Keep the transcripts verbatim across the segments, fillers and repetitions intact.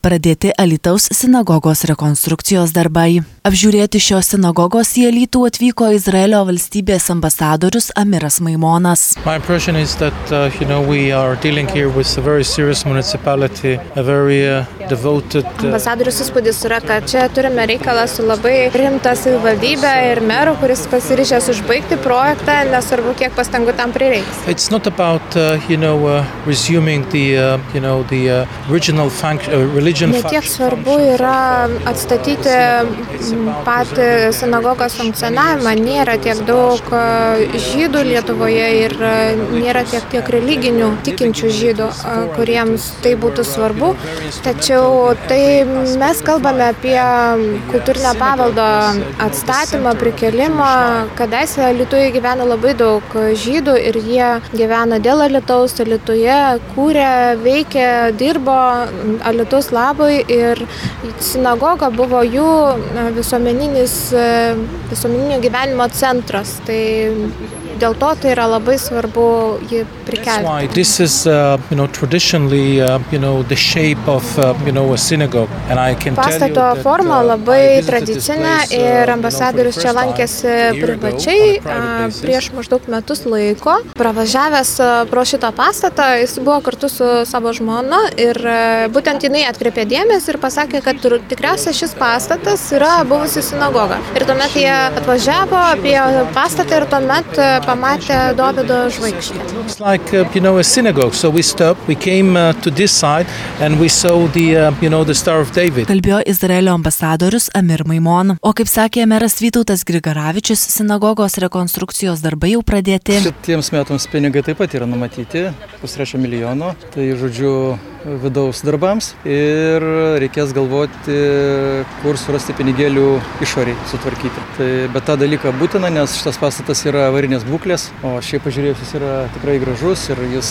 Pradėti Alytaus sinagogos rekonstrukcijos darbai. Apžiūrėti šios sinagogos į Alytų atvyko Izraelio valstybės ambasadorius Amiras Maimonas. My impression is that uh, you know we are dealing here with a very serious municipality, a very uh, devoted. Uh... Ambasadorius įspūdis yra, kad čia turime reikalą su labai rimta savivaldybė ir meru, kuris pasiryžęs užbaigti projektą, nesvarbu kiek pastangų tam prireiks. It's not about uh, you know uh, resuming the uh, you know the uh, original function uh, religion. Ne tiek svarbu yra atstatyti patį sinagogos funkcionavimą. Nėra tiek daug žydų Lietuvoje ir nėra tiek tiek religinių tikinčių žydų, kuriems tai būtų svarbu. Tačiau tai mes kalbame apie kultūrinio paveldo atstatymą, prikėlimą. Kadaise Alytuje gyvena labai daug žydų ir jie gyvena dėl Alytaus, Alytuje kūrė, veikė, dirbo Alytaus labui ir sinagoga buvo jų visuomeninis, visuomeninio gyvenimo centras. Tai dėl to tai yra labai svarbu jį prikelti. This is uh, you know traditionally uh, you know the shape of uh, you know a synagogue and I can tell you that pastato forma labai tradicinė ir ambasadorius čia lankėsi privačiai prieš maždaug metus laiko. Pravažiavęs pro šitą pastatą, jis buvo kartu su savo žmona ir būtent jinai atkreipė dėmesį ir pasakė, kad tikriausiai šis pastatas yra buvusi sinagoga. Ir tuomet jie atvažiavo apie pastatą ir tuomet pamatė Dovydo žvaigždę. It's like uh, you know a synagogue. So we stopped, we came uh, to this side and we saw the uh, you know the Star of David. Kalbėjo Izraelio ambasadorius Amir Maimon. O kaip sakė meras Vytautas Grigaravičius, sinagogos rekonstrukcijos darbai jau pradėti. Šitiems metams pinigai taip pat yra numatyti, pustrečio milijono. Tai žodžiu vidaus darbams ir reikės galvoti, kur surasti pinigėlių išoriai sutvarkyti. Tai, bet tą dalyką būtina, nes šitas pastatas yra avarinės būklės, o šiaip pažiūrėjus jis yra tikrai gražus ir jis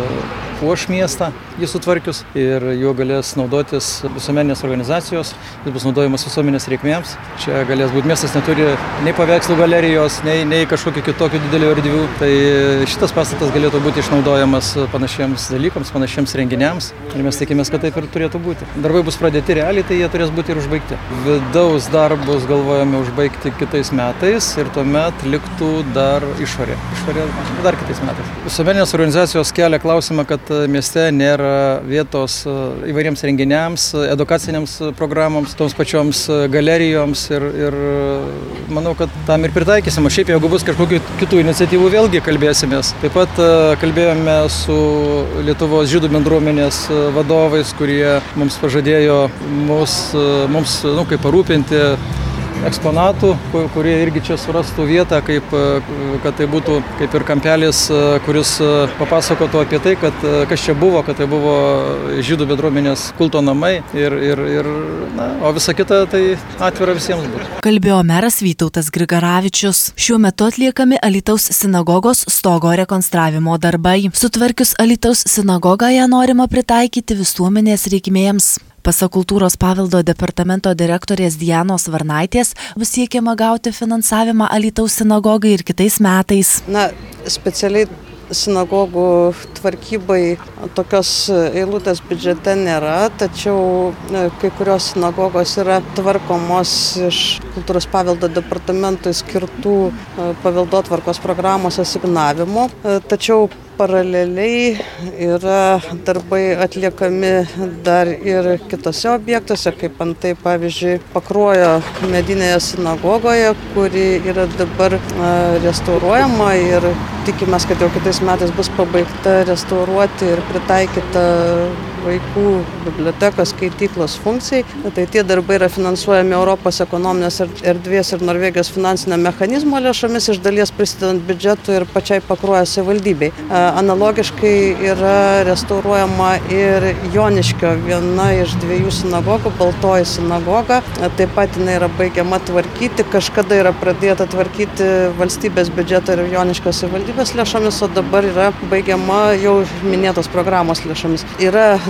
puoš miestą, jis sutvarkius ir juo galės naudotis visuomeninės organizacijos, jis bus naudojamas visuomenės reikmėms. Čia galės būti, miestas neturi nei paveikslų galerijos, nei, nei kažkokių kitokių didelių erdvių. Tai šitas pastatas galėtų būti išnaudojamas panašiems dalykams, panašiems renginiams. Ir mes tikimės, kad taip ir turėtų būti. Darbai bus pradėti realiai, tai jie turės būti ir užbaigti. Vidaus darbus galvojame užbaigti kitais metais ir tuomet liktų dar išorė. Išorė dar kitais metais. Visuomeninės organizacijos kelia klausimą, kad mieste nėra vietos įvairiems renginiams, edukaciniams programoms, toms pačioms galerijoms ir, ir manau, kad tam ir pritaikysim. O šiaip, jeigu bus kažkokių kitų iniciatyvų, vėlgi kalbėsimės. Taip pat kalbėjome su Lietuvos žydų bendruomenės vadovais, kurie mums pažadėjo mus, mums nu, kaip parūpinti eksponatų, kurie irgi čia surastų vietą, kaip, kad tai būtų kaip ir kampelis, kuris papasakotų apie tai, kad kas čia buvo, kad tai buvo žydų bendruomenės kulto namai ir, ir, ir na, o visa kita tai atvira visiems būtų. Kalbėjo meras Vytautas Grigaravičius. Šiuo metu atliekami Alytaus sinagogos stogo rekonstravimo darbai. Sutvarkius Alytaus sinagogą ją norima pritaikyti visuomenės reikmėms. Pasak kultūros paveldo departamento direktorės Dianos Varnaitės bus siekiama gauti finansavimą Alytaus sinagogai ir kitais metais. Na, specialiai sinagogų tvarkybai tokios eilutės biudžete nėra, tačiau kai kurios sinagogos yra tvarkomos iš kultūros paveldo departamentui skirtų paveldotvarkos programos asignavimų, tačiau paraleliai yra darbai atliekami dar ir kitose objektuose, kaip antai, pavyzdžiui, Pakruojo medinėje sinagogoje, kuri yra dabar restauruojama ir tikimės, kad jau kitais metais bus pabaigta restauruoti ir pritaikyta vaikų bibliotekos skaityklos funkcijai. Tai tie darbai yra finansuojami Europos ekonominės erdvės ir Norvegijos finansinio mechanizmo lėšomis, iš dalies prisidedant biudžetui ir pačiai Pakruojo savivaldybei. Analogiškai yra restauruojama ir Joniškio viena iš dviejų sinagogų, Baltoji sinagoga. Taip pat jinai yra baigiama tvarkyti, kažkada yra pradėta tvarkyti valstybės biudžeto ir Joniškio savivaldybės lėšomis, o dabar yra baigiama jau minėtos programos lėšomis. Yra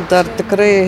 dar tikrai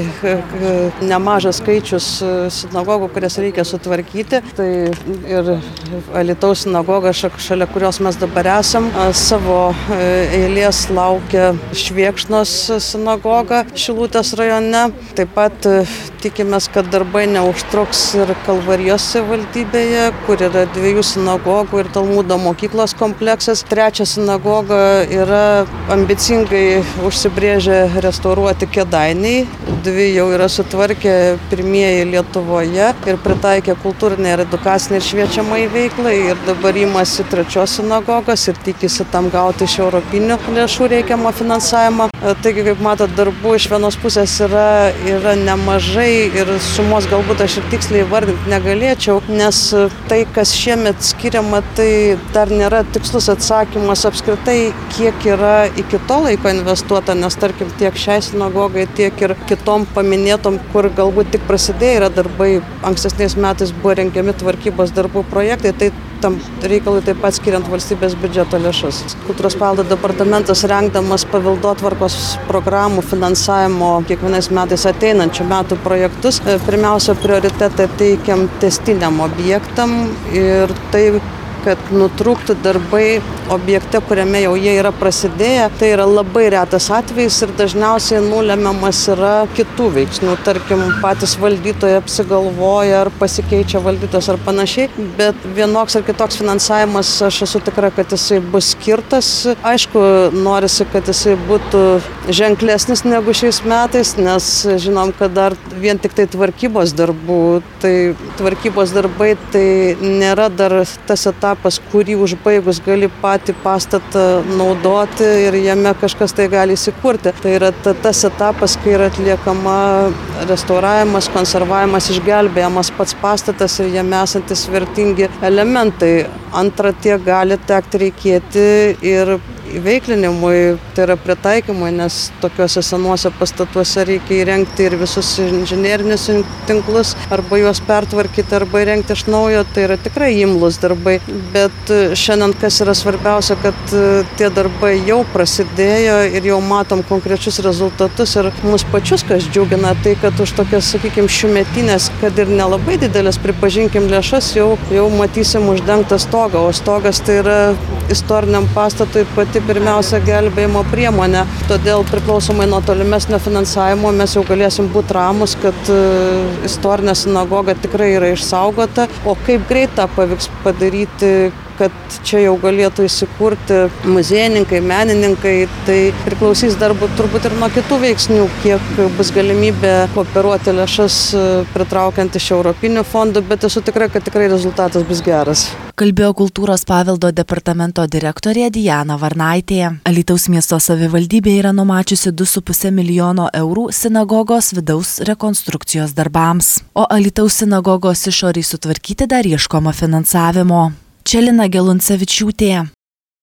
nemažas skaičius sinagogų, kurias reikia sutvarkyti. Tai ir Alytaus sinagoga, šalia kurios mes dabar esam, savo eilės laukia Švėkšnos sinagoga Šilutės rajone. Taip pat tikimės, kad darbai neužtruks ir Kalvarijos savivaldybėje, kur yra dviejų sinagogų ir Talmudo mokyklos kompleksas. Trečia sinagoga yra ambicingai užsibrėžę restauruoti Kėdainiai. Dvi jau yra sutvarkę pirmieji Lietuvoje ir pritaikė kultūrinę ir edukacinę ir šviečiamą į veiklą. Ir dabar imasi trečios sinagogos ir tikisi tam gauti iš europinių lėšų reikiamą finansavimą. Taigi, kaip matot, darbų iš vienos pusės yra, yra nemažai ir sumos galbūt aš ir tiksliai vardinti negalėčiau, nes tai, kas šiemet skiriama, tai dar nėra tikslus atsakymas apskritai, kiek yra iki to laiko investuota, nes tarkim tiek šiai sinagogai, tiek ir kitom paminėtom, kur galbūt tik prasidėjo yra darbai, ankstesniais metais buvo rengiami tvarkybos darbų projektai, tai tam reikalui taip pat skiriant valstybės biudžeto lėšas. Kultūros paveldo departamentas rengdamas paveldotvarkos programų finansavimo kiekvienais metais ateinančių metų projektus, pirmiausia prioritetą teikiam tęstiniam objektam ir tai, kad nutrūktų darbai objekte, kuriame jau jie yra prasidėję. Tai yra labai retas atvejis ir dažniausiai nulemiamas yra kitų veiksnių. Tarkim, patys valdytojai apsigalvoja ar pasikeičia valdytojas ar panašiai, bet vienoks ar kitoks finansavimas, aš esu tikra, kad jisai bus skirtas. Aišku, norisi, kad jisai būtų ženklesnis negu šiais metais, nes žinom, kad dar vien tik tai tvarkybos darbų, tai tvarkybos darbai tai nėra dar tas etapas, kurį užbaigus gali patį pastatą naudoti ir jame kažkas tai gali įsikurti. Tai yra tas etapas, kai yra atliekama restauravimas, konservavimas, išgelbėjamas pats pastatas ir jame esantis vertingi elementai. Antra, tiek gali tekti reikėti ir įveiklinimui, tai yra pritaikymui, nes tokiuose senuose pastatuose reikia įrengti ir visus inžinerinius tinklus, arba juos pertvarkyti, arba įrengti iš naujo, tai yra tikrai imlus darbai. Bet šiandien kas yra svarbiausia, kad tie darbai jau prasidėjo ir jau matom konkrečius rezultatus ir mus pačius, kas džiugina, tai kad už tokias, sakykime, šiųmetinės, kad ir nelabai didelės, pripažinkim, lėšas, jau, jau matysim uždengtą stogą, o stogas tai yra istoriniam pastatui pati pirmiausia gelbėjimo priemonė. Todėl priklausomai nuo tolimesnio finansavimo mes jau galėsim būti ramus, kad istorinė sinagoga tikrai yra išsaugota, o kaip greit tą pavyks padaryti, kad čia jau galėtų įsikurti muziejininkai, menininkai, tai priklausys dar turbūt ir nuo kitų veiksnių, kiek bus galimybė kooperuoti lėšas pritraukiant iš europinių fondų, bet esu tikra, kad tikrai rezultatas bus geras. Kalbėjo kultūros paveldo departamento direktorė Diana Varnaitė. Alytaus miesto savivaldybė yra numačiusi du su puse milijono eurų sinagogos vidaus rekonstrukcijos darbams, o Alytaus sinagogos išoriai sutvarkyti dar ieškoma finansavimo. Čia Lina Geluncevičiūtė.